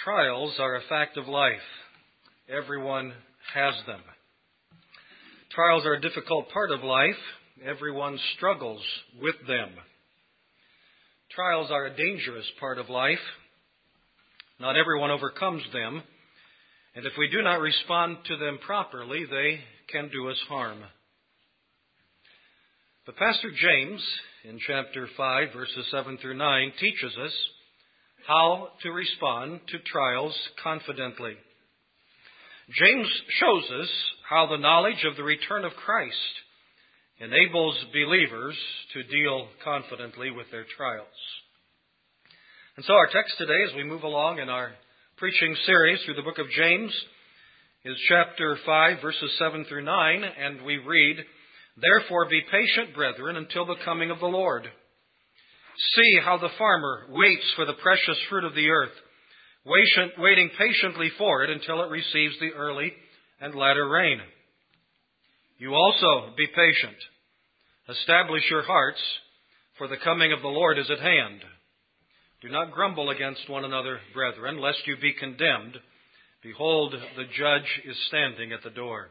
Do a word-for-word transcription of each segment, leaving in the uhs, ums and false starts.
Trials are a fact of life. Everyone has them. Trials are a difficult part of life. Everyone struggles with them. Trials are a dangerous part of life. Not everyone overcomes them. And if we do not respond to them properly, they can do us harm. But Pastor James, in chapter five, verses seven through nine, teaches us how to respond to trials confidently. James shows us how the knowledge of the return of Christ enables believers to deal confidently with their trials. And so our text today, as we move along in our preaching series through the book of James, is chapter five, verses seven through nine, and we read, "Therefore be patient, brethren, until the coming of the Lord. See how the farmer waits for the precious fruit of the earth, waiting patiently for it until it receives the early and latter rain. You also be patient. Establish your hearts, for the coming of the Lord is at hand. Do not grumble against one another, brethren, lest you be condemned. Behold, the judge is standing at the door."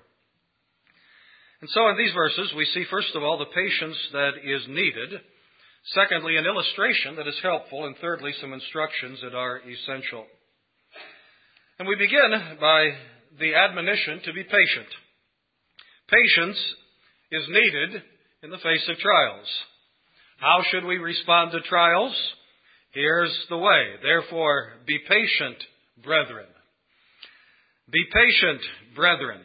And so in these verses, we see, first of all, the patience that is needed. Secondly, an illustration that is helpful. And thirdly, some instructions that are essential. And we begin by the admonition to be patient. Patience is needed in the face of trials. How should we respond to trials? Here's the way. Therefore, be patient, brethren. Be patient, brethren.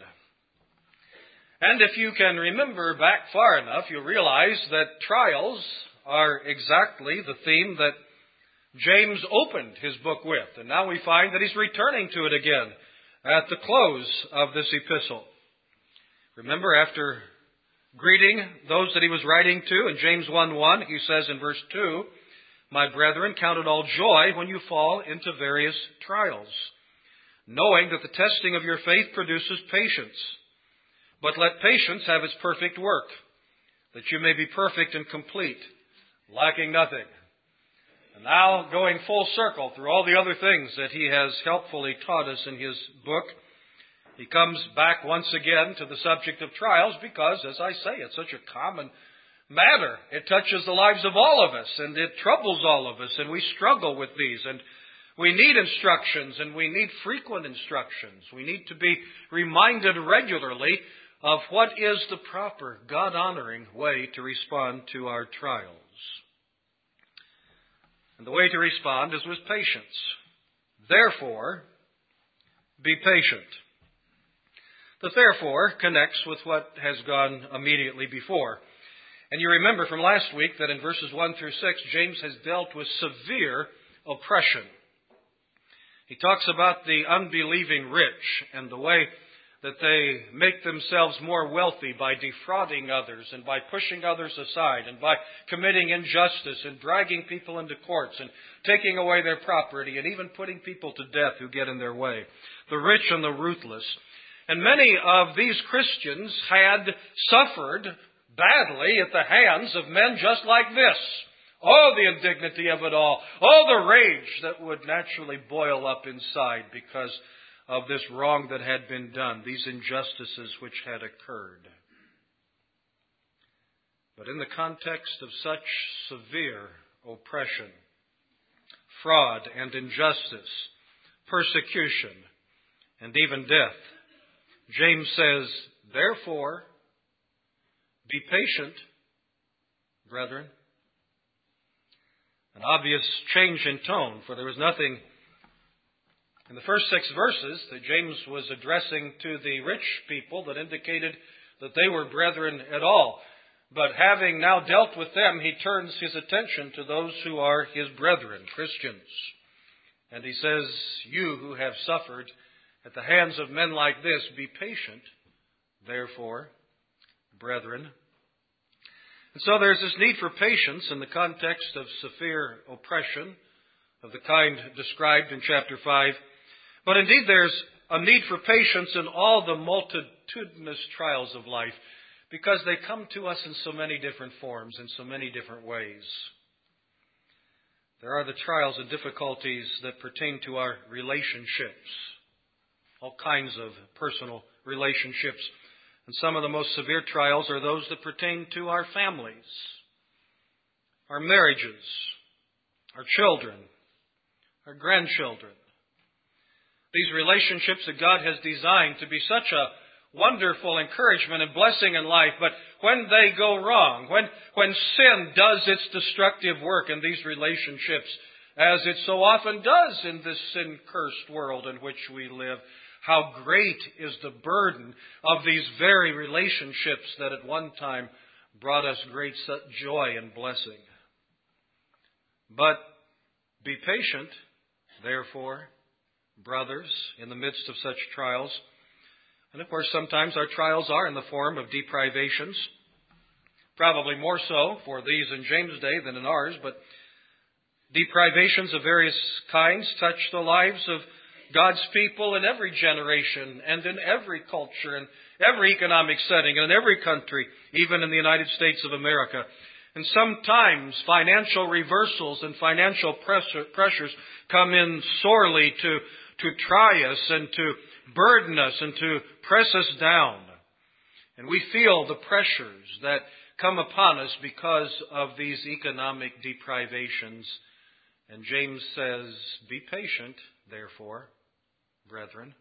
And if you can remember back far enough, you'll realize that trials are exactly the theme that James opened his book with. And now we find that he's returning to it again at the close of this epistle. Remember, after greeting those that he was writing to in James one one, he says in verse two, "My brethren, count it all joy when you fall into various trials, knowing that the testing of your faith produces patience. But let patience have its perfect work, that you may be perfect and complete, lacking nothing." And now, going full circle through all the other things that he has helpfully taught us in his book, he comes back once again to the subject of trials because, as I say, it's such a common matter. It touches the lives of all of us, and it troubles all of us, and we struggle with these. And we need instructions, and we need frequent instructions. We need to be reminded regularly of what is the proper, God-honoring way to respond to our trials. And the way to respond is with patience. Therefore, be patient. The therefore connects with what has gone immediately before. And you remember from last week that in verses one through six, James has dealt with severe oppression. He talks about the unbelieving rich and the way that they make themselves more wealthy by defrauding others and by pushing others aside and by committing injustice and dragging people into courts and taking away their property and even putting people to death who get in their way. The rich and the ruthless. And many of these Christians had suffered badly at the hands of men just like this. Oh, the indignity of it all. Oh, the rage that would naturally boil up inside because of this wrong that had been done, these injustices which had occurred. But in the context of such severe oppression, fraud and injustice, persecution, and even death, James says, "Therefore, be patient, brethren." An obvious change in tone, for there was nothing in the first six verses that James was addressing to the rich people that indicated that they were brethren at all. But having now dealt with them, he turns his attention to those who are his brethren, Christians. And he says, "You who have suffered at the hands of men like this, be patient, therefore, brethren." And so there's this need for patience in the context of severe oppression of the kind described in chapter five. But indeed there's a need for patience in all the multitudinous trials of life, because they come to us in so many different forms, in so many different ways. There are the trials and difficulties that pertain to our relationships, all kinds of personal relationships. And some of the most severe trials are those that pertain to our families, our marriages, our children, our grandchildren. These relationships that God has designed to be such a wonderful encouragement and blessing in life, but when they go wrong, when, when sin does its destructive work in these relationships, as it so often does in this sin-cursed world in which we live, how great is the burden of these very relationships that at one time brought us great joy and blessing. But be patient, therefore, brothers, in the midst of such trials. And of course, sometimes our trials are in the form of deprivations. Probably more so for these in James' day than in ours, but deprivations of various kinds touch the lives of God's people in every generation and in every culture and every economic setting and in every country, even in the United States of America. And sometimes financial reversals and financial pressure, pressures come in sorely to, to try us and to burden us and to press us down. And we feel the pressures that come upon us because of these economic deprivations. And James says, be patient, therefore, brethren.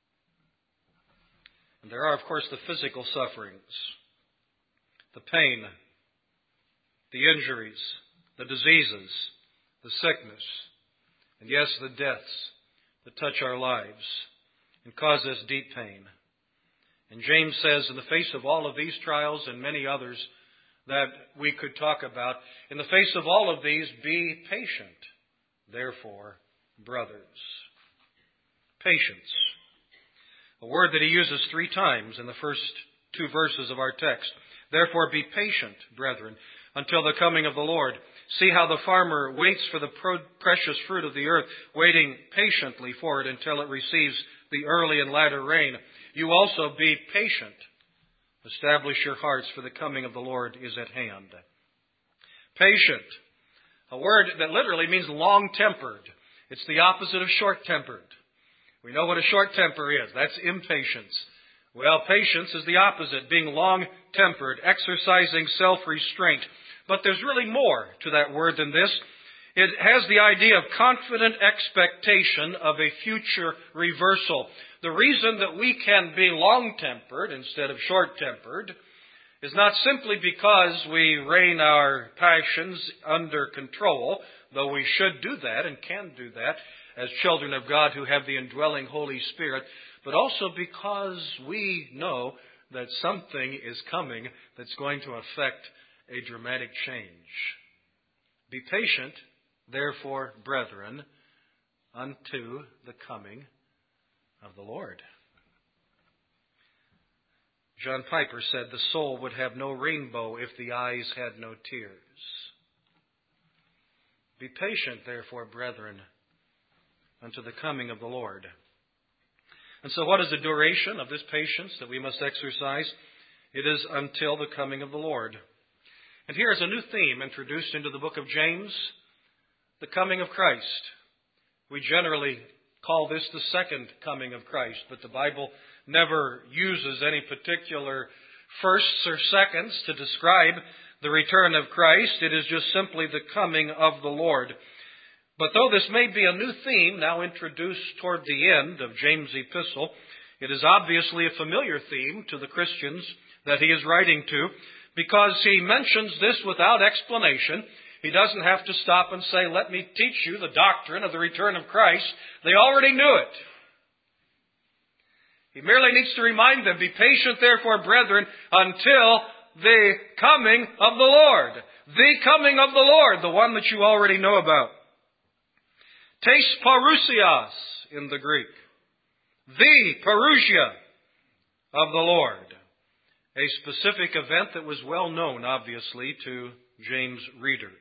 And there are, of course, the physical sufferings, the pain, the injuries, the diseases, the sickness, and yes, the deaths that touch our lives and cause us deep pain. And James says, in the face of all of these trials and many others that we could talk about, in the face of all of these, be patient, therefore, brothers. Patience. A word that he uses three times in the first two verses of our text. Therefore, be patient, brethren, until the coming of the Lord. See how the farmer waits for the pro- precious fruit of the earth, waiting patiently for it until it receives the early and latter rain. You also be patient. Establish your hearts, for the coming of the Lord is at hand. Patient. A word that literally means long-tempered. It's the opposite of short-tempered. We know what a short temper is. That's impatience. Well, patience is the opposite, being long-tempered, exercising self-restraint. But there's really more to that word than this. It has the idea of confident expectation of a future reversal. The reason that we can be long-tempered instead of short-tempered is not simply because we rein our passions under control, though we should do that and can do that as children of God who have the indwelling Holy Spirit, but also because we know that something is coming that's going to affect a dramatic change. Be patient, therefore, brethren, unto the coming of the Lord. John Piper said, the soul would have no rainbow if the eyes had no tears. Be patient, therefore, brethren, unto the coming of the Lord. And so what is the duration of this patience that we must exercise? It is until the coming of the Lord. And here is a new theme introduced into the book of James, the coming of Christ. We generally call this the second coming of Christ, but the Bible never uses any particular firsts or seconds to describe the return of Christ. It is just simply the coming of the Lord. But though this may be a new theme now introduced toward the end of James' epistle, it is obviously a familiar theme to the Christians that he is writing to, because he mentions this without explanation. He doesn't have to stop and say, let me teach you the doctrine of the return of Christ. They already knew it. He merely needs to remind them, be patient therefore, brethren, until the coming of the Lord. The coming of the Lord, the one that you already know about. Tes parousias in the Greek. The parousia of the Lord. A specific event that was well known, obviously, to James' readers.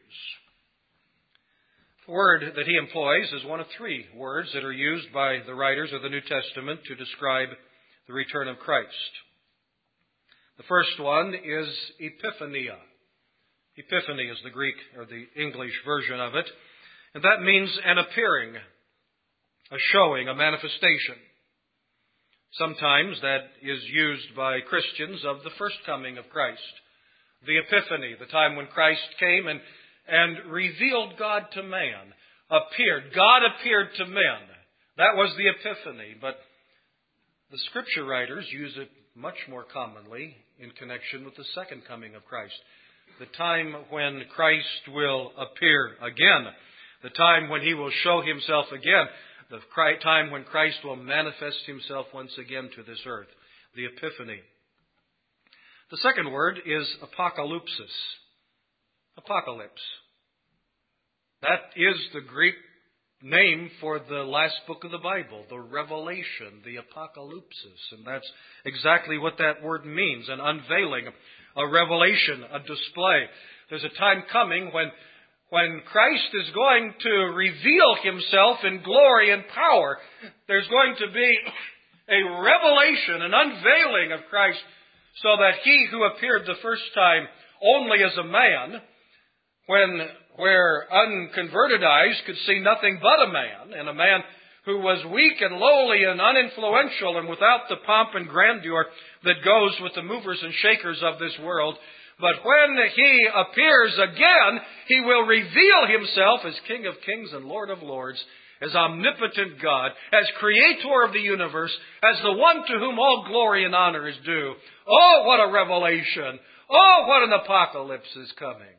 The word that he employs is one of three words that are used by the writers of the New Testament to describe the return of Christ. The first one is epiphania. Epiphany is the Greek or the English version of it. And that means an appearing, a showing, a manifestation. Sometimes that is used by Christians of the first coming of Christ. The Epiphany, the time when Christ came and, and revealed God to man. Appeared. God appeared to men. That was the Epiphany. But the Scripture writers use it much more commonly in connection with the second coming of Christ. The time when Christ will appear again. The time when He will show Himself again. The time when Christ will manifest Himself once again to this earth. The Epiphany. The second word is apocalypsis. Apocalypse. That is the Greek name for the last book of the Bible, the Revelation, the Apocalypsis. And that's exactly what that word means, an unveiling, a revelation, a display. There's a time coming when, when Christ is going to reveal Himself in glory and power. There's going to be a revelation, an unveiling of Christ, so that He who appeared the first time only as a man, when where unconverted eyes could see nothing but a man, and a man who was weak and lowly and uninfluential and without the pomp and grandeur that goes with the movers and shakers of this world. But when He appears again, He will reveal Himself as King of kings and Lord of lords, as omnipotent God, as Creator of the universe, as the one to whom all glory and honor is due. Oh, what a revelation! Oh, what an apocalypse is coming!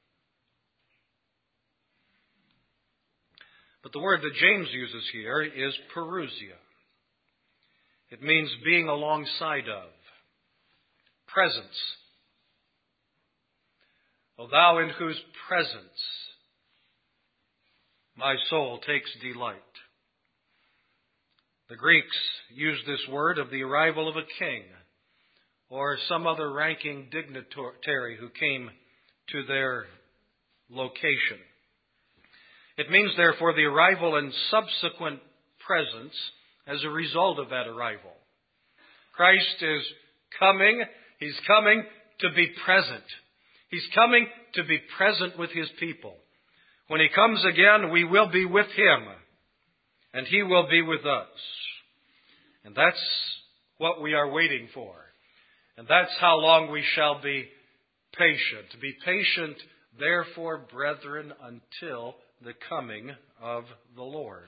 But the word that James uses here is parousia. It means being alongside of, presence. O thou in whose presence my soul takes delight. The Greeks use this word of the arrival of a king or some other ranking dignitary who came to their location. It means, therefore, the arrival and subsequent presence as a result of that arrival. Christ is coming. He's coming to be present. He's coming to be present with His people. When He comes again, we will be with Him, and He will be with us. And that's what we are waiting for. And that's how long we shall be patient. Be patient, therefore, brethren, until the coming of the Lord.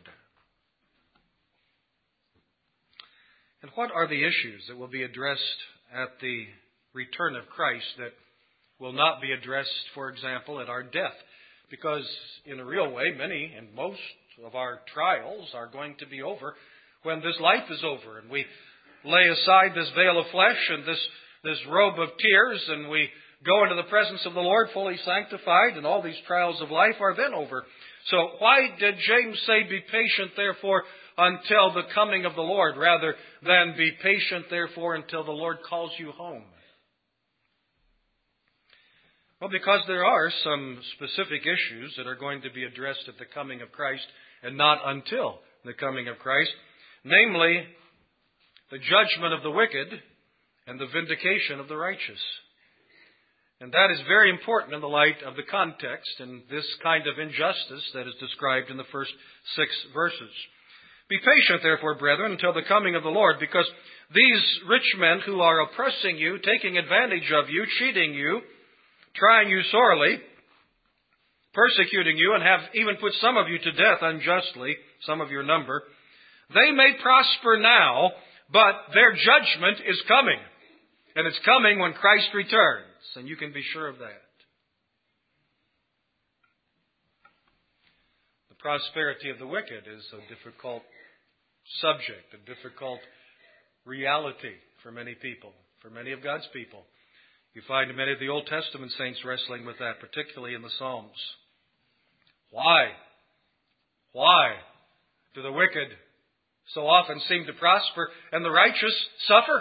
And what are the issues that will be addressed at the return of Christ that will not be addressed, for example, at our death? Because in a real way, many and most of our trials are going to be over when this life is over, and we lay aside this veil of flesh and this, this robe of tears, and we go into the presence of the Lord fully sanctified, and all these trials of life are then over. So why did James say, be patient, therefore, until the coming of the Lord, rather than be patient, therefore, until the Lord calls you home? Well, because there are some specific issues that are going to be addressed at the coming of Christ and not until the coming of Christ. Namely, the judgment of the wicked and the vindication of the righteous. And that is very important in the light of the context and this kind of injustice that is described in the first six verses. Be patient, therefore, brethren, until the coming of the Lord, because these rich men who are oppressing you, taking advantage of you, cheating you, trying you sorely, persecuting you, and have even put some of you to death unjustly, some of your number, they may prosper now, but their judgment is coming. And it's coming when Christ returns. And you can be sure of that. The prosperity of the wicked is a difficult subject, a difficult reality for many people, for many of God's people. You find many of the Old Testament saints wrestling with that, particularly in the Psalms. Why? Why do the wicked so often seem to prosper and the righteous suffer?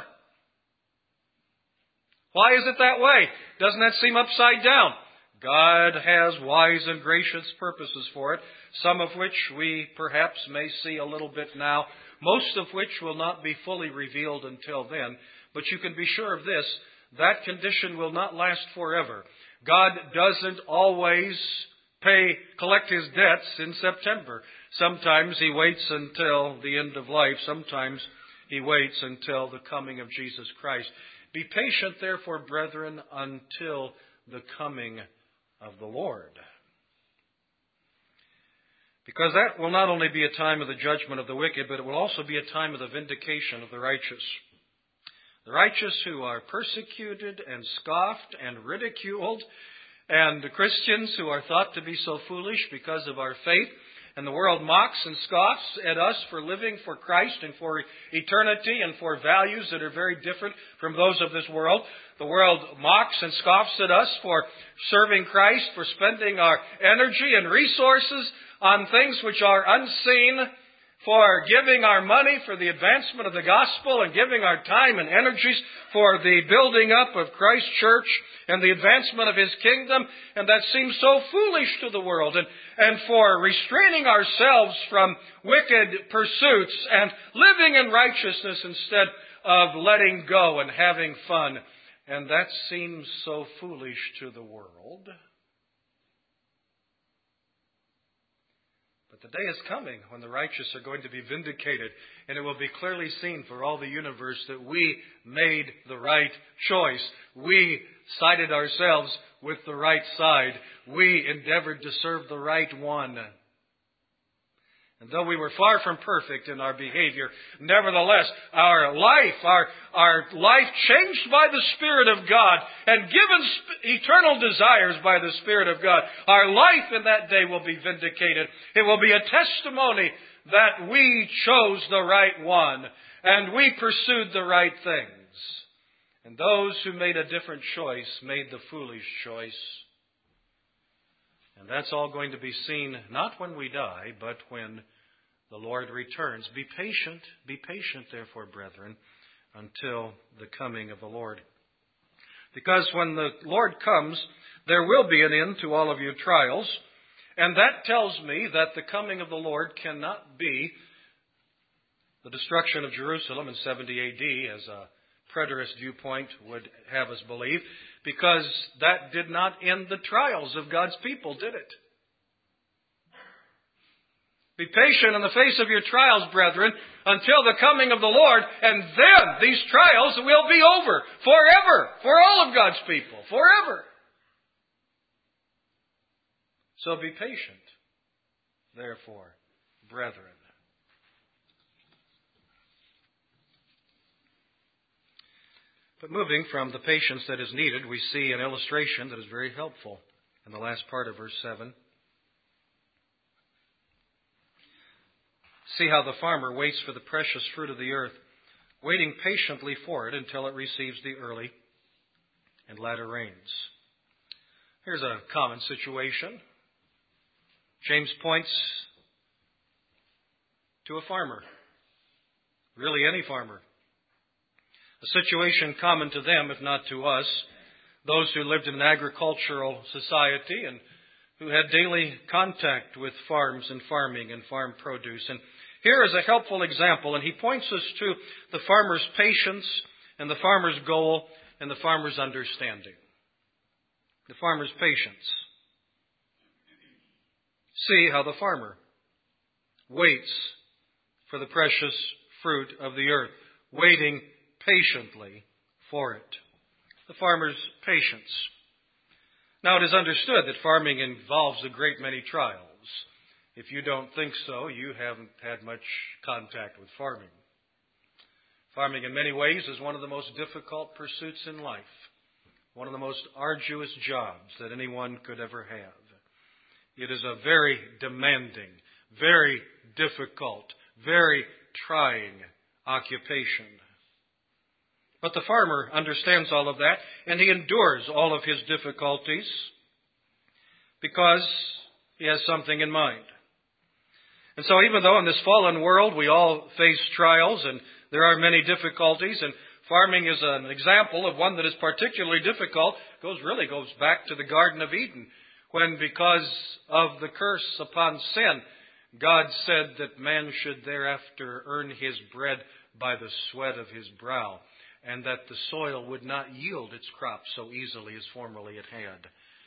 Why is it that way? Doesn't that seem upside down? God has wise and gracious purposes for it, some of which we perhaps may see a little bit now, most of which will not be fully revealed until then. But you can be sure of this, that condition will not last forever. God doesn't always pay, collect his debts in September. Sometimes he waits until the end of life. Sometimes he waits until the coming of Jesus Christ. Be patient, therefore, brethren, until the coming of the Lord. Because that will not only be a time of the judgment of the wicked, but it will also be a time of the vindication of the righteous. The righteous who are persecuted and scoffed and ridiculed, and the Christians who are thought to be so foolish because of our faith, and the world mocks and scoffs at us for living for Christ and for eternity and for values that are very different from those of this world. The world mocks and scoffs at us for serving Christ, for spending our energy and resources on things which are unseen, for giving our money for the advancement of the gospel and giving our time and energies for the building up of Christ's church and the advancement of His kingdom. And that seems so foolish to the world. And, and for restraining ourselves from wicked pursuits and living in righteousness instead of letting go and having fun. And that seems so foolish to the world. But the day is coming when the righteous are going to be vindicated, and it will be clearly seen for all the universe that we made the right choice. We sided ourselves with the right side. We endeavored to serve the right one. And though we were far from perfect in our behavior, nevertheless, our life, our, our life changed by the Spirit of God and given sp- eternal desires by the Spirit of God, our life in that day will be vindicated. It will be a testimony that we chose the right one and we pursued the right things. And those who made a different choice made the foolish choice. And that's all going to be seen not when we die, but when the Lord returns. Be patient, be patient, therefore, brethren, until the coming of the Lord. Because when the Lord comes, there will be an end to all of your trials. And that tells me that the coming of the Lord cannot be the destruction of Jerusalem in seventy A D, as a preterist viewpoint would have us believe, because that did not end the trials of God's people, did it? Be patient in the face of your trials, brethren, until the coming of the Lord, and then these trials will be over forever for all of God's people, forever. So be patient, therefore, brethren. But moving from the patience that is needed, we see an illustration that is very helpful in the last part of verse seven. See how the farmer waits for the precious fruit of the earth, waiting patiently for it until it receives the early and latter rains. Here's a common situation. James points to a farmer, really any farmer. A situation common to them, if not to us, those who lived in an agricultural society and who had daily contact with farms and farming and farm produce. And here is a helpful example, and he points us to the farmer's patience and the farmer's goal and the farmer's understanding. The farmer's patience. See how the farmer waits for the precious fruit of the earth, waiting patiently for it. The farmer's patience. Now, it is understood that farming involves a great many trials. If you don't think so, you haven't had much contact with farming. Farming, in many ways, is one of the most difficult pursuits in life, one of the most arduous jobs that anyone could ever have. It is a very demanding, very difficult, very trying occupation. But the farmer understands all of that, and he endures all of his difficulties because he has something in mind. And so even though in this fallen world we all face trials and there are many difficulties, and farming is an example of one that is particularly difficult, goes really goes back to the Garden of Eden, when because of the curse upon sin, God said that man should thereafter earn his bread by the sweat of his brow, and that the soil would not yield its crops so easily as formerly it had.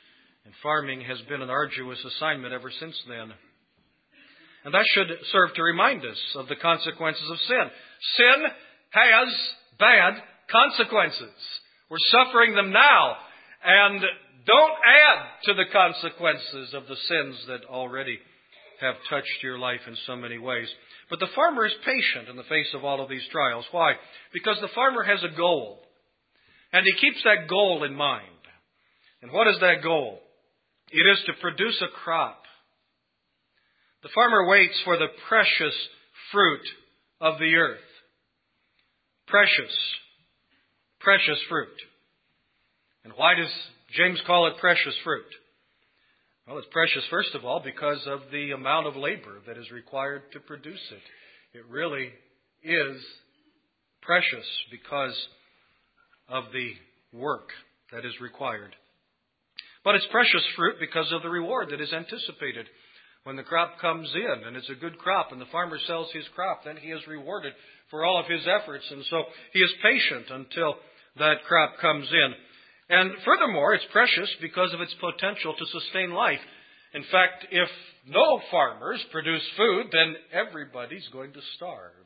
And farming has been an arduous assignment ever since then. And that should serve to remind us of the consequences of sin. Sin has bad consequences. We're suffering them now. And don't add to the consequences of the sins that already have touched your life in so many ways. But the farmer is patient in the face of all of these trials. Why? Because the farmer has a goal. And he keeps that goal in mind. And what is that goal? It is to produce a crop. The farmer waits for the precious fruit of the earth. Precious. Precious fruit. And why does James call it precious fruit? Well, it's precious, first of all, because of the amount of labor that is required to produce it. It really is precious because of the work that is required. But it's precious fruit because of the reward that is anticipated. When the crop comes in and it's a good crop and the farmer sells his crop, then he is rewarded for all of his efforts. And so he is patient until that crop comes in. And furthermore, it's precious because of its potential to sustain life. In fact, if no farmers produce food, then everybody's going to starve.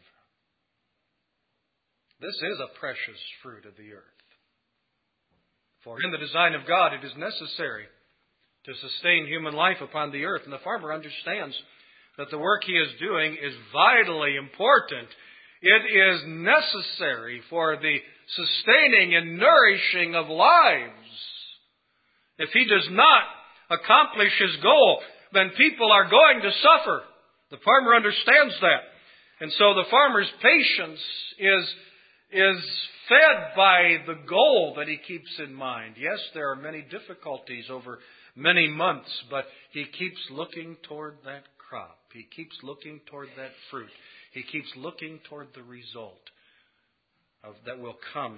This is a precious fruit of the earth. For in the design of God, it is necessary to sustain human life upon the earth. And the farmer understands that the work he is doing is vitally important. It is necessary for the sustaining and nourishing of lives. If he does not accomplish his goal, then people are going to suffer. The farmer understands that. And so the farmer's patience is, is fed by the goal that he keeps in mind. Yes, there are many difficulties over many months, but he keeps looking toward that crop. He keeps looking toward that fruit. He keeps looking toward the result of that will come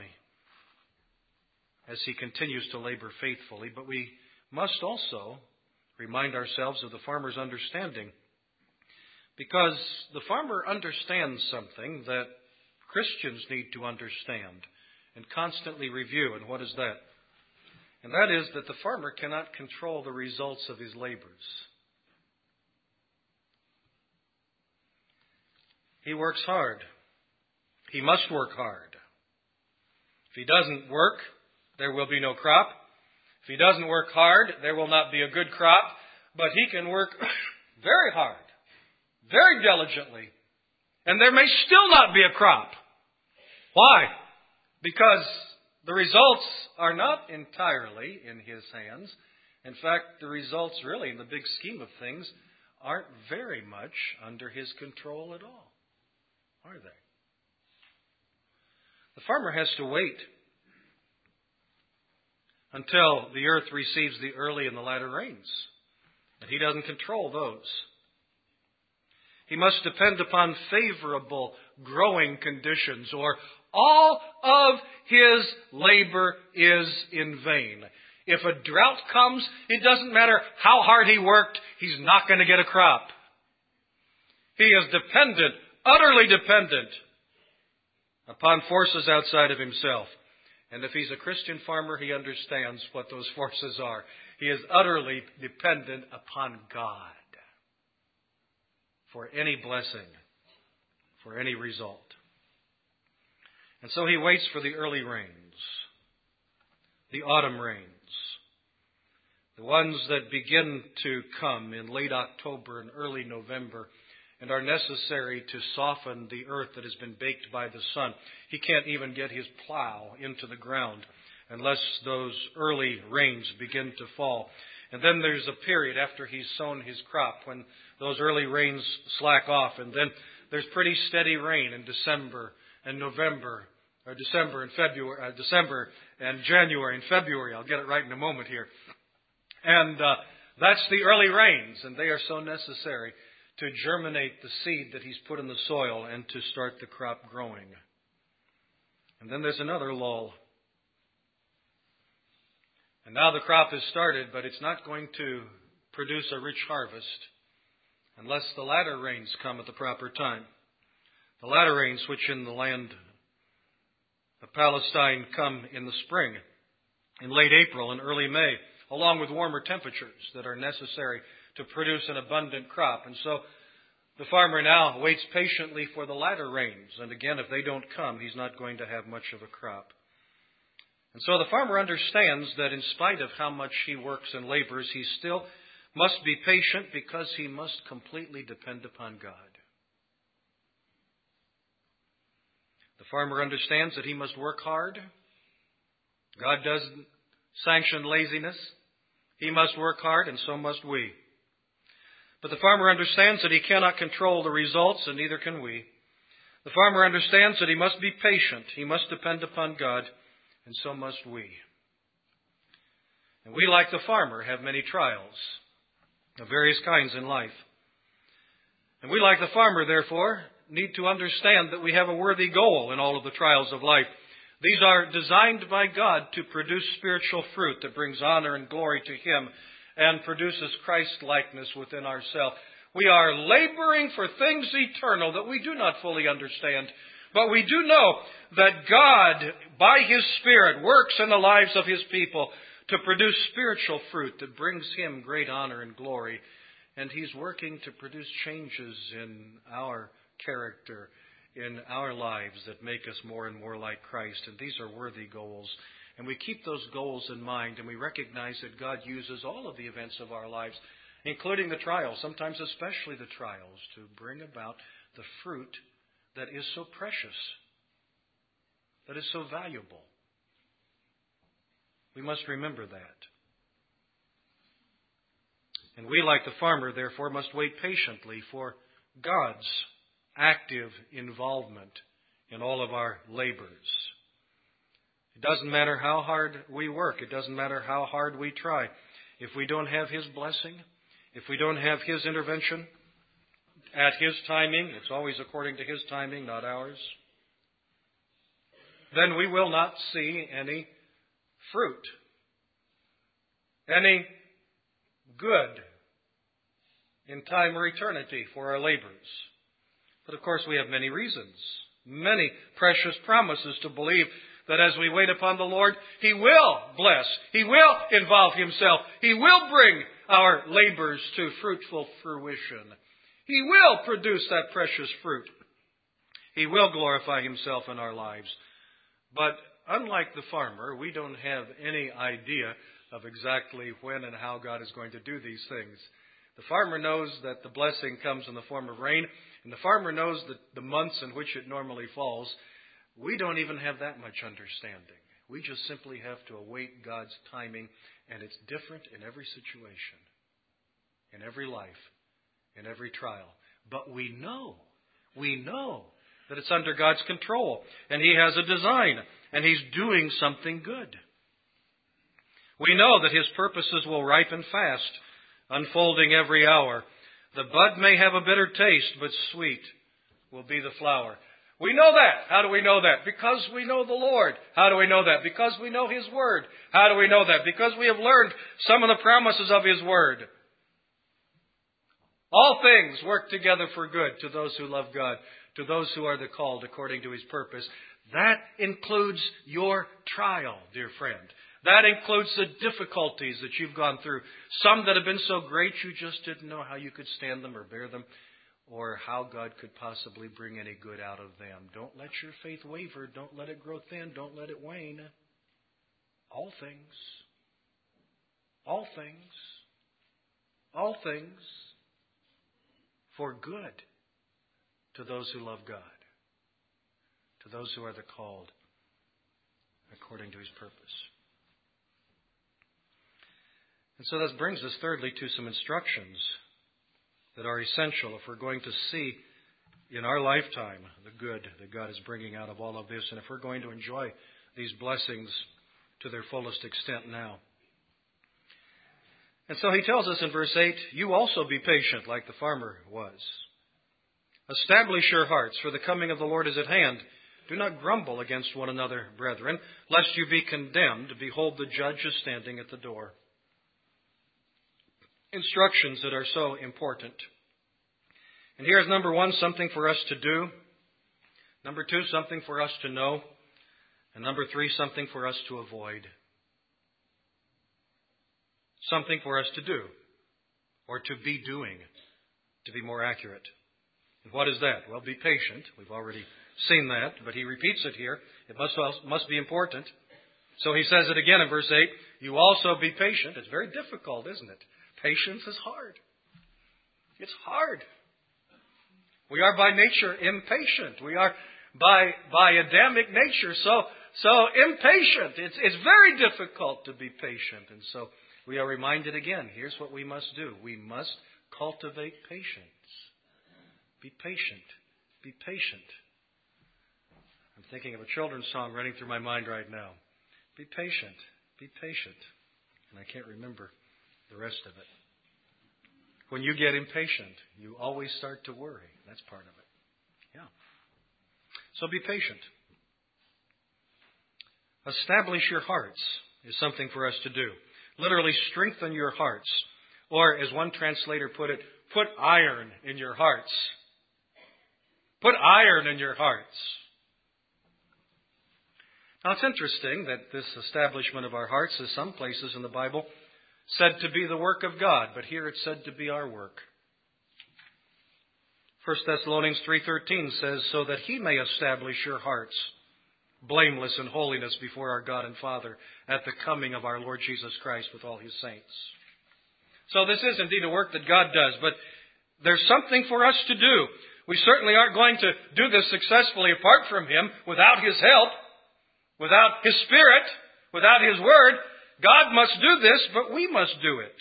as he continues to labor faithfully. But we must also remind ourselves of the farmer's understanding, because the farmer understands something that Christians need to understand and constantly review. And what is that? And that is that the farmer cannot control the results of his labors. He works hard. He must work hard. If he doesn't work, there will be no crop. If he doesn't work hard, there will not be a good crop. But he can work very hard, very diligently, and there may still not be a crop. Why? Because the results are not entirely in his hands. In fact, the results really, in the big scheme of things, aren't very much under his control at all. Are they? The farmer has to wait until the earth receives the early and the latter rains. And he doesn't control those. He must depend upon favorable growing conditions, or all of his labor is in vain. If a drought comes, it doesn't matter how hard he worked, he's not going to get a crop. He is dependent, utterly dependent upon forces outside of himself. And if he's a Christian farmer, he understands what those forces are. He is utterly dependent upon God for any blessing, for any result. And so he waits for the early rains, the autumn rains, the ones that begin to come in late October and early November and are necessary to soften the earth that has been baked by the sun. He can't even get his plow into the ground unless those early rains begin to fall. And then there's a period after he's sown his crop when those early rains slack off. And then there's pretty steady rain in December and November, or December and February, uh, December and January and February. I'll get it right in a moment here. And uh, that's the early rains, and they are so necessary to germinate the seed that he's put in the soil and to start the crop growing. And then there's another lull. And now the crop is started, but it's not going to produce a rich harvest unless the latter rains come at the proper time. The latter rains, which in the land of Palestine come in the spring, in late April and early May. along with warmer temperatures that are necessary to produce an abundant crop. And so the farmer now waits patiently for the latter rains. And again, if they don't come, he's not going to have much of a crop. And so the farmer understands that in spite of how much he works and labors, he still must be patient because he must completely depend upon God. The farmer understands that he must work hard. God doesn't sanction laziness. He must work hard, and so must we. But the farmer understands that he cannot control the results, and neither can we. The farmer understands that he must be patient. He must depend upon God, and so must we. And we, like the farmer, have many trials of various kinds in life. And we, like the farmer, therefore, need to understand that we have a worthy goal in all of the trials of life. These are designed by God to produce spiritual fruit that brings honor and glory to Him and produces Christ-likeness within ourselves. We are laboring for things eternal that we do not fully understand. But we do know that God, by His Spirit, works in the lives of His people to produce spiritual fruit that brings Him great honor and glory. And He's working to produce changes in our character, in our lives that make us more and more like Christ. And these are worthy goals. And we keep those goals in mind, and we recognize that God uses all of the events of our lives, including the trials, sometimes especially the trials, to bring about the fruit that is so precious, that is so valuable. We must remember that. And we, like the farmer, therefore, must wait patiently for God's active involvement in all of our labors. It doesn't matter how hard we work. It doesn't matter how hard we try. If we don't have His blessing, if we don't have His intervention at His timing, it's always according to His timing, not ours, then we will not see any fruit, any good in time or eternity for our labors. But of course we have many reasons, many precious promises to believe that as we wait upon the Lord, He will bless, He will involve Himself, He will bring our labors to fruitful fruition. He will produce that precious fruit. He will glorify Himself in our lives. But unlike the farmer, we don't have any idea of exactly when and how God is going to do these things. The farmer knows that the blessing comes in the form of rain, and the farmer knows that the months in which it normally falls. We don't even have that much understanding. We just simply have to await God's timing, and it's different in every situation, in every life, in every trial. But we know, we know that it's under God's control, and He has a design, and He's doing something good. We know that His purposes will ripen fast, unfolding every hour. The bud may have a bitter taste, but sweet will be the flower. We know that. How do we know that? Because we know the Lord. How do we know that? Because we know His Word. How do we know that? Because we have learned some of the promises of His Word. All things work together for good to those who love God, to those who are the called according to His purpose. That includes your trial, dear friend. That includes the difficulties that you've gone through. Some that have been so great you just didn't know how you could stand them or bear them, or how God could possibly bring any good out of them. Don't let your faith waver. Don't let it grow thin. Don't let it wane. All things, all things, all things for good to those who love God, to those who are the called according to His purpose. And so that brings us thirdly to some instructions that are essential if we're going to see in our lifetime the good that God is bringing out of all of this, and if we're going to enjoy these blessings to their fullest extent now. And so He tells us in verse eight, you also be patient like the farmer was. Establish your hearts, for the coming of the Lord is at hand. Do not grumble against one another, brethren, lest you be condemned. Behold, the judge is standing at the door. Instructions that are so important. And here's number one, something for us to do. Number two, something for us to know. And number three, something for us to avoid. something for us to do, or to be doing, to be more accurate. And what is that? Well, be patient. We've already seen that, but he repeats it here. It must, must be important. So he says it again in verse eight. You also be patient. It's very difficult, isn't it? Patience is hard. It's hard. We are by nature impatient. We are by by Adamic nature so so impatient. It's it's very difficult to be patient. And so we are reminded again, here's what we must do. We must cultivate patience. Be patient. Be patient. I'm thinking of a children's song running through my mind right now. Be patient. Be patient. And I can't remember the rest of it. When you get impatient, you always start to worry. That's part of it. Yeah. So be patient. Establish your hearts is something for us to do. Literally strengthen your hearts. Or, as one translator put it, put iron in your hearts. Put iron in your hearts. Now, it's interesting that this establishment of our hearts is some places in the Bible said to be the work of God, but here it's said to be our work. First Thessalonians three thirteen says, so that He may establish your hearts, blameless in holiness before our God and Father, at the coming of our Lord Jesus Christ with all His saints. So this is indeed a work that God does, but there's something for us to do. We certainly aren't going to do this successfully apart from Him, without His help, without His Spirit, without His Word. God must do this, but we must do it.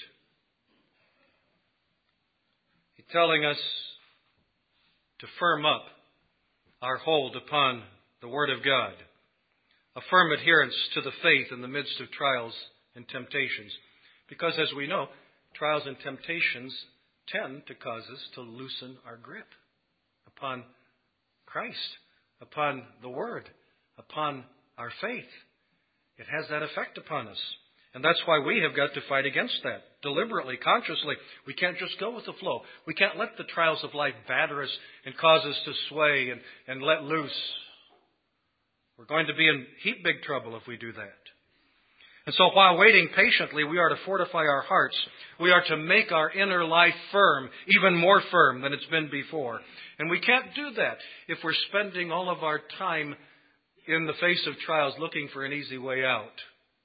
He's telling us to firm up our hold upon the Word of God. A firm adherence to the faith in the midst of trials and temptations. Because as we know, trials and temptations tend to cause us to loosen our grip upon Christ, upon the Word, upon our faith. It has that effect upon us. And that's why we have got to fight against that, deliberately, consciously. We can't just go with the flow. We can't let the trials of life batter us and cause us to sway and, and let loose. We're going to be in heap big trouble if we do that. And so while waiting patiently, we are to fortify our hearts. We are to make our inner life firm, even more firm than it's been before. And we can't do that if we're spending all of our time in the face of trials looking for an easy way out.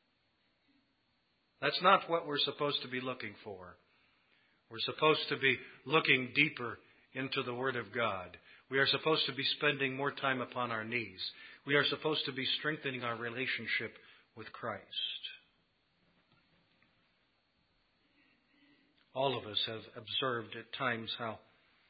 That's not what we're supposed to be looking for. We're supposed to be looking deeper into the Word of God. We are supposed to be spending more time upon our knees. We are supposed to be strengthening our relationship with Christ. All of us have observed at times how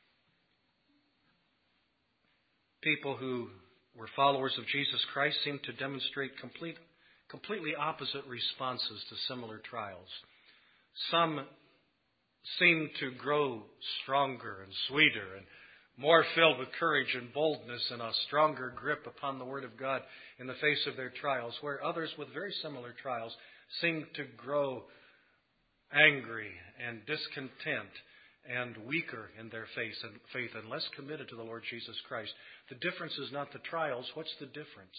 people who were followers of Jesus Christ seem to demonstrate complete completely opposite responses to similar trials. Some seem to grow stronger and sweeter and more filled with courage and boldness and a stronger grip upon the Word of God in the face of their trials, where others with very similar trials seem to grow angry and discontent and weaker in their faith and, faith and less committed to the Lord Jesus Christ. The difference is not the trials. What's the difference?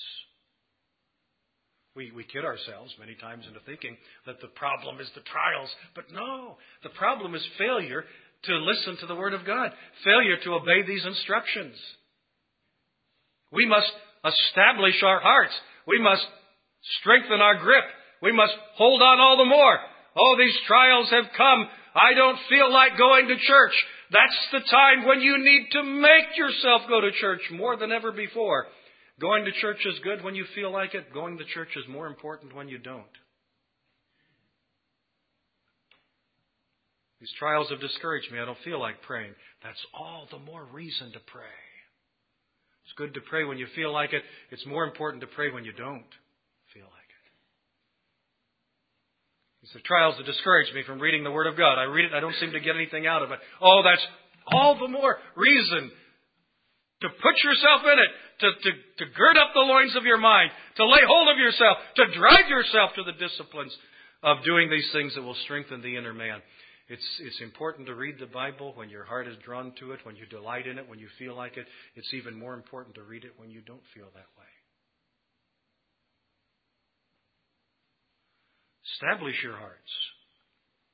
We, we kid ourselves many times into thinking that the problem is the trials. But no, the problem is failure to listen to the Word of God. Failure to obey these instructions. We must establish our hearts. We must strengthen our grip. We must hold on all the more. Oh, these trials have come. I don't feel like going to church. That's the time when you need to make yourself go to church more than ever before. Going to church is good when you feel like it. Going to church is more important when you don't. These trials have discouraged me. I don't feel like praying. That's all the more reason to pray. It's good to pray when you feel like it. It's more important to pray when you don't feel like it. These are trials that discourage me from reading the Word of God. I read it, I don't seem to get anything out of it. Oh, that's all the more reason to put yourself in it, to, to, to gird up the loins of your mind, to lay hold of yourself, to drive yourself to the disciplines of doing these things that will strengthen the inner man. It's, it's important to read the Bible when your heart is drawn to it, when you delight in it, when you feel like it. It's even more important to read it when you don't feel that way. Establish your hearts.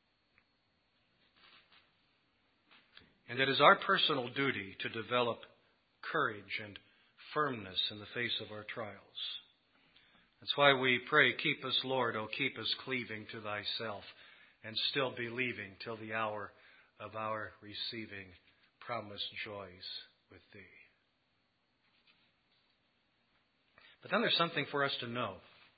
And it is our personal duty to develop courage and firmness in the face of our trials. That's why we pray, keep us, Lord, oh, keep us cleaving to thyself, and still believing till the hour of our receiving promised joys with thee. But then there's something for us to know.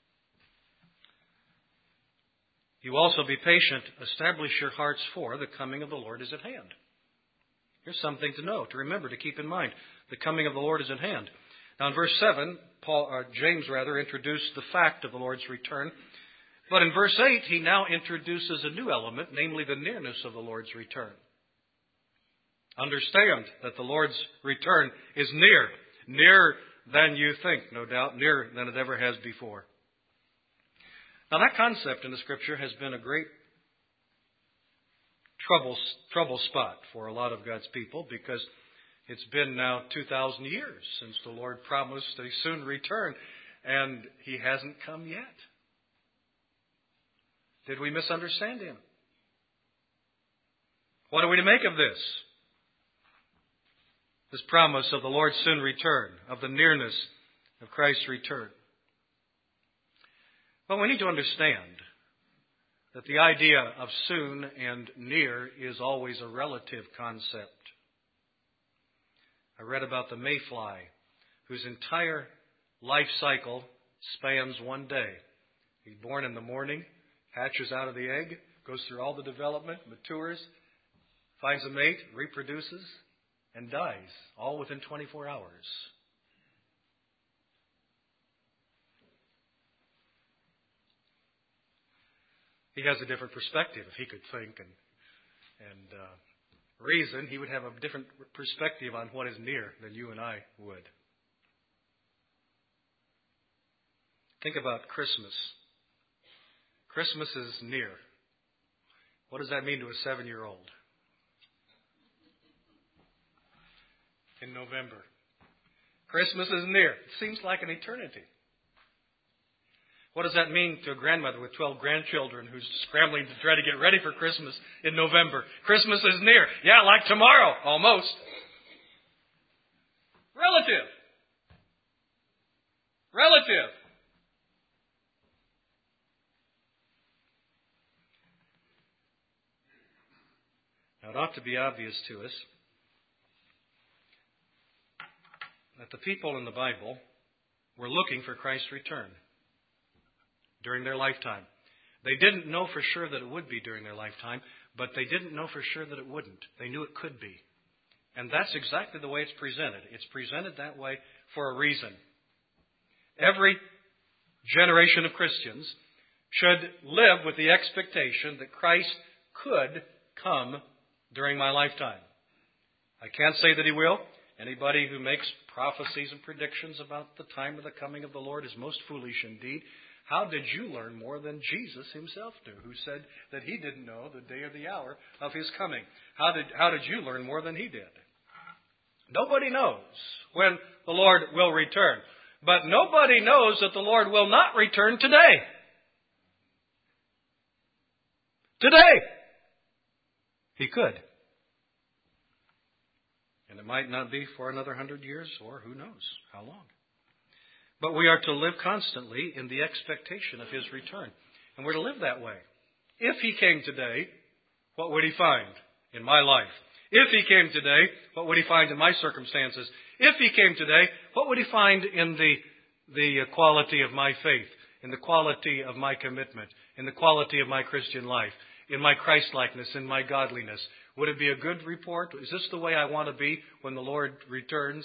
You also be patient, establish your hearts, for the coming of the Lord is at hand. Here's something to know, to remember, to keep in mind. The coming of the Lord is at hand. Now in verse seven, Paul, or James rather, introduced the fact of the Lord's return. But in verse eight, he now introduces a new element, namely the nearness of the Lord's return. Understand that the Lord's return is near, nearer than you think, no doubt, nearer than it ever has before. Now that concept in the Scripture has been a great trouble, trouble spot for a lot of God's people, because it's been now two thousand years since the Lord promised a soon return, and He hasn't come yet. Did we misunderstand Him? What are we to make of this? This promise of the Lord's soon return, of the nearness of Christ's return. Well, we need to understand that the idea of soon and near is always a relative concept. I read about the mayfly, whose entire life cycle spans one day. He's born in the morning, hatches out of the egg, goes through all the development, matures, finds a mate, reproduces, and dies, all within twenty-four hours. He has a different perspective. If he could think and, and uh, reason, he would have a different perspective on what is near than you and I would. Think about Christmas. Christmas is near. What does that mean to a seven-year-old? In November. Christmas is near. It seems like an eternity. What does that mean to a grandmother with twelve grandchildren who's scrambling to try to get ready for Christmas in November? Christmas is near. Yeah, like tomorrow, almost. Relative. Relative. Now, it ought to be obvious to us that the people in the Bible were looking for Christ's return during their lifetime. They didn't know for sure that it would be during their lifetime, but they didn't know for sure that it wouldn't. They knew it could be. And that's exactly the way it's presented. It's presented that way for a reason. Every generation of Christians should live with the expectation that Christ could come during my lifetime. I can't say that He will. Anybody who makes prophecies and predictions about the time of the coming of the Lord is most foolish indeed. How did you learn more than Jesus Himself knew, who said that He didn't know the day or the hour of His coming? How did, how did you learn more than He did? Nobody knows when the Lord will return. But nobody knows that the Lord will not return today. Today. He could. And it might not be for another hundred years, or who knows how long. But we are to live constantly in the expectation of His return. And we're to live that way. If He came today, what would He find in my life? If He came today, what would He find in my circumstances? If He came today, what would He find in the, the quality of my faith, in the quality of my commitment, in the quality of my Christian life, in my Christ-likeness, in my godliness? Would it be a good report? Is this the way I want to be when the Lord returns?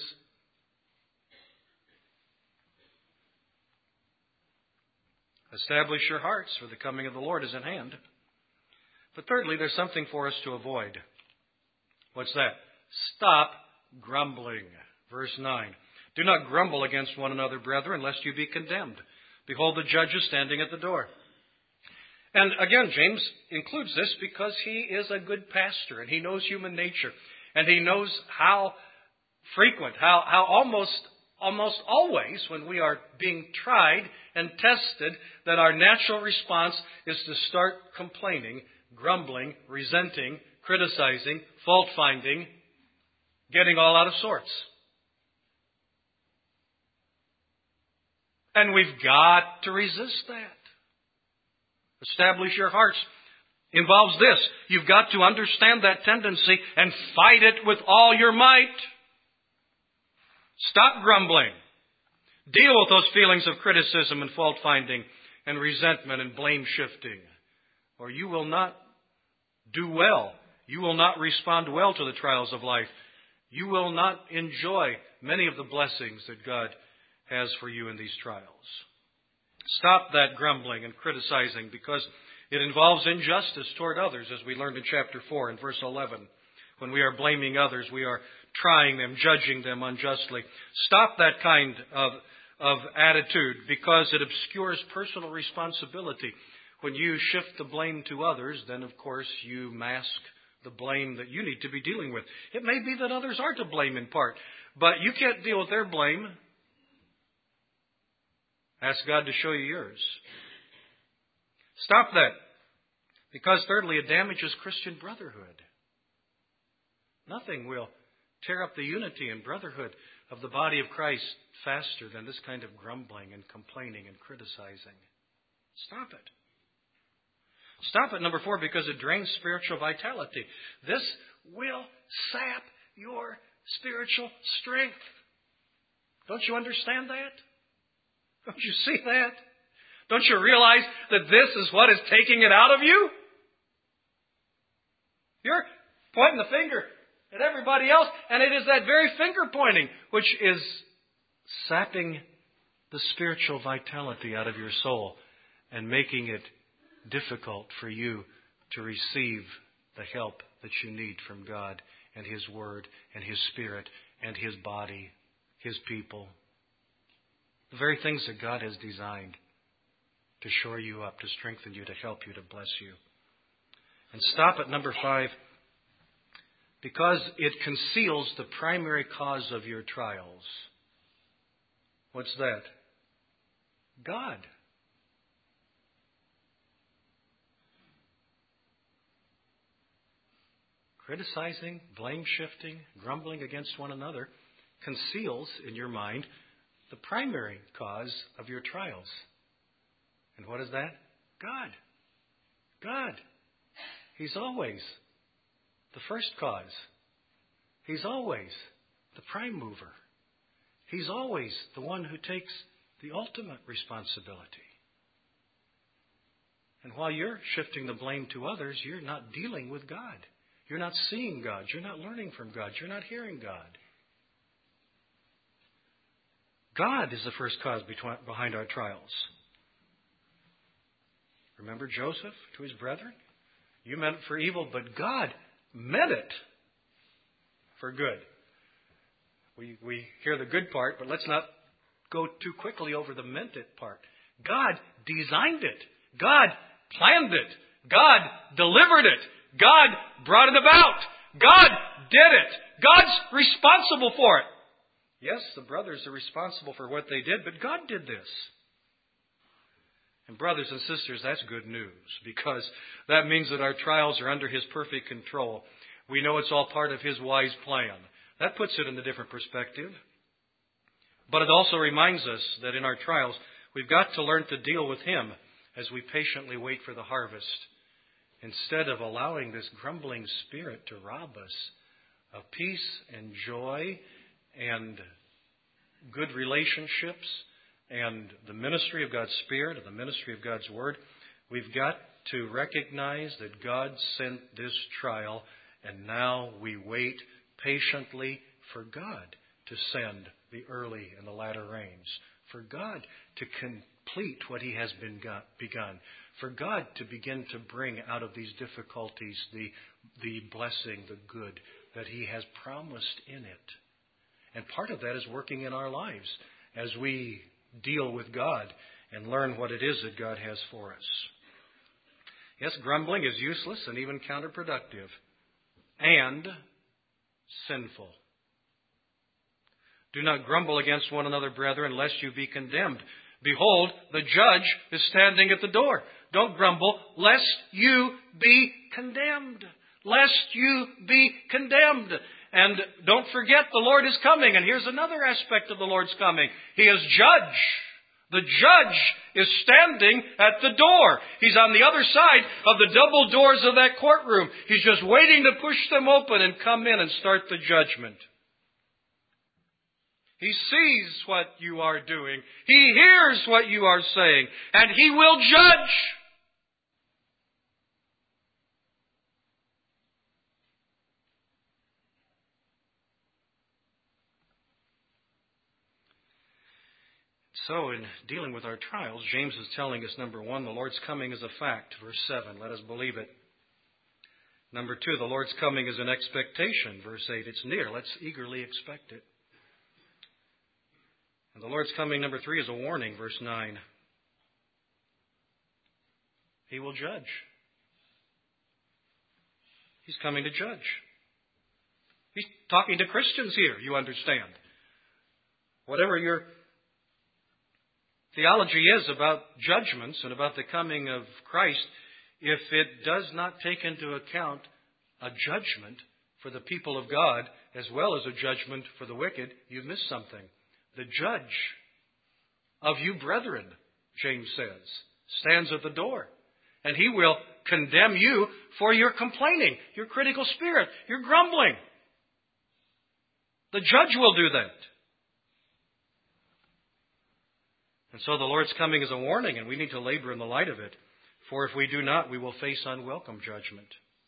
Establish your hearts, for the coming of the Lord is at hand. But thirdly, there's something for us to avoid. What's that? Stop grumbling. Verse nine. Do not grumble against one another, brethren, lest you be condemned. Behold, the judge is standing at the door. And again, James includes this because he is a good pastor and he knows human nature. And he knows how frequent, how, how almost, almost always when we are being tried and tested, that our natural response is to start complaining, grumbling, resenting, criticizing, fault-finding, getting all out of sorts. And we've got to resist that. Establish your hearts involves this. You've got to understand that tendency and fight it with all your might. Stop grumbling. Deal with those feelings of criticism and fault-finding and resentment and blame-shifting, or you will not do well. You will not respond well to the trials of life. You will not enjoy many of the blessings that God has for you in these trials. Stop that grumbling and criticizing, because it involves injustice toward others, as we learned in chapter four and verse eleven. When we are blaming others, we are trying them, judging them unjustly. Stop that kind of, of attitude, because it obscures personal responsibility. When you shift the blame to others, then of course you mask the blame that you need to be dealing with. It may be that others are to blame in part, but you can't deal with their blame. Ask God to show you yours. Stop that. Because thirdly, it damages Christian brotherhood. Nothing will tear up the unity and brotherhood of the body of Christ faster than this kind of grumbling and complaining and criticizing. Stop it. Stop it, number four, because it drains spiritual vitality. This will sap your spiritual strength. Don't you understand that? Don't you see that? Don't you realize that this is what is taking it out of you? You're pointing the finger at everybody else, and it is that very finger pointing which is sapping the spiritual vitality out of your soul and making it difficult for you to receive the help that you need from God and His Word and His Spirit and His body, His people. The very things that God has designed to shore you up, to strengthen you, to help you, to bless you. And stop at number five, because it conceals the primary cause of your trials. What's that? God. Criticizing, blame-shifting, grumbling against one another conceals in your mind the primary cause of your trials. And what is that? God. God. He's always the first cause. He's always the prime mover. He's always the one who takes the ultimate responsibility. And while you're shifting the blame to others, you're not dealing with God. You're not seeing God. You're not learning from God. You're not hearing God. God is the first cause behind our trials. Remember Joseph to his brethren? You meant it for evil, but God meant it for good. We, we hear the good part, but let's not go too quickly over the meant it part. God designed it. God planned it. God delivered it. God brought it about. God did it. God's responsible for it. Yes, the brothers are responsible for what they did, but God did this. And brothers and sisters, that's good news, because that means that our trials are under His perfect control. We know it's all part of His wise plan. That puts it in a different perspective. But it also reminds us that in our trials, we've got to learn to deal with Him as we patiently wait for the harvest, instead of allowing this grumbling spirit to rob us of peace and joy and good relationships and the ministry of God's Spirit and the ministry of God's Word. We've got to recognize that God sent this trial, and now we wait patiently for God to send the early and the latter rains, for God to complete what He has been got, begun, for God to begin to bring out of these difficulties the, the blessing, the good that He has promised in it. And part of that is working in our lives as we deal with God and learn what it is that God has for us. Yes, grumbling is useless and even counterproductive and sinful. Do not grumble against one another, brethren, lest you be condemned. Behold, the judge is standing at the door. Don't grumble, lest you be condemned. lest you be condemned. And don't forget, the Lord is coming. And here's another aspect of the Lord's coming. He is judge. The judge is standing at the door. He's on the other side of the double doors of that courtroom. He's just waiting to push them open and come in and start the judgment. He sees what you are doing. He hears what you are saying. And He will judge. So, in dealing with our trials, James is telling us, number one, the Lord's coming is a fact. Verse seven, let us believe it. Number two, the Lord's coming is an expectation. Verse eight, it's near. Let's eagerly expect it. And the Lord's coming, number three, is a warning. Verse nine, He will judge. He's coming to judge. He's talking to Christians here, you understand. Whatever your theology is about judgments and about the coming of Christ, if it does not take into account a judgment for the people of God as well as a judgment for the wicked, you've missed something. The judge of you brethren, James says, stands at the door. And He will condemn you for your complaining, your critical spirit, your grumbling. The judge will do that. And so the Lord's coming is a warning, and we need to labor in the light of it. For if we do not, we will face unwelcome judgment.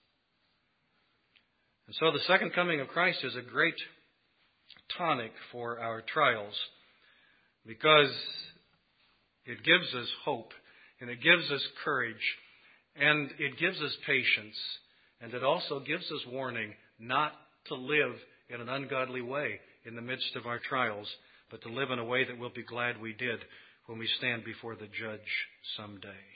And so the second coming of Christ is a great tonic for our trials, because it gives us hope, and it gives us courage, and it gives us patience, and it also gives us warning not to live in an ungodly way in the midst of our trials, but to live in a way that we'll be glad we did when we stand before the judge someday.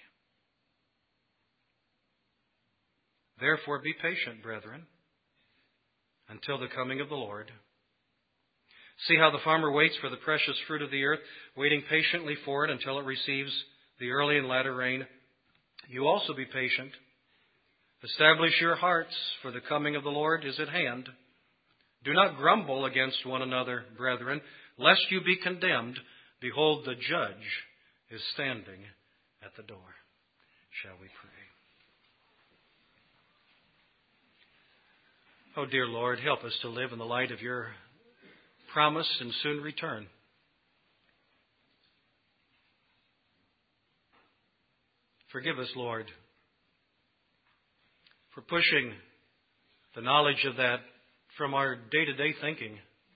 Therefore, be patient, brethren, until the coming of the Lord. See how the farmer waits for the precious fruit of the earth, waiting patiently for it until it receives the early and latter rain. You also be patient. Establish your hearts, for the coming of the Lord is at hand. Do not grumble against one another, brethren, lest you be condemned. Behold, the judge is standing at the door. Shall we pray? Oh, dear Lord, help us to live in the light of your promise and soon return. Forgive us, Lord, for pushing the knowledge of that from our day-to-day thinking.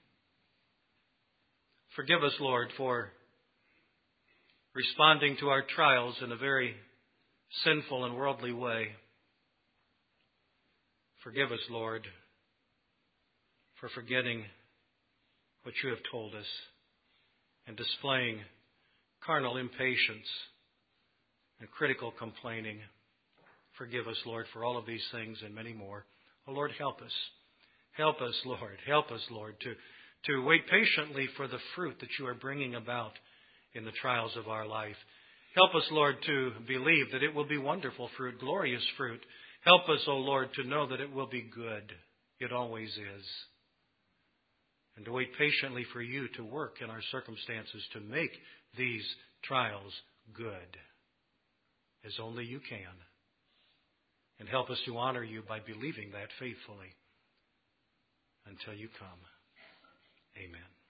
Forgive us, Lord, for responding to our trials in a very sinful and worldly way. Forgive us, Lord, for forgetting what you have told us and displaying carnal impatience and critical complaining. Forgive us, Lord, for all of these things and many more. Oh, Lord, help us. Help us, Lord. Help us, Lord, to to wait patiently for the fruit that you are bringing about in the trials of our life. Help us, Lord, to believe that it will be wonderful fruit, glorious fruit. Help us, O Lord, to know that it will be good. It always is. And to wait patiently for you to work in our circumstances to make these trials good, as only you can. And help us to honor you by believing that faithfully until you come. Amen.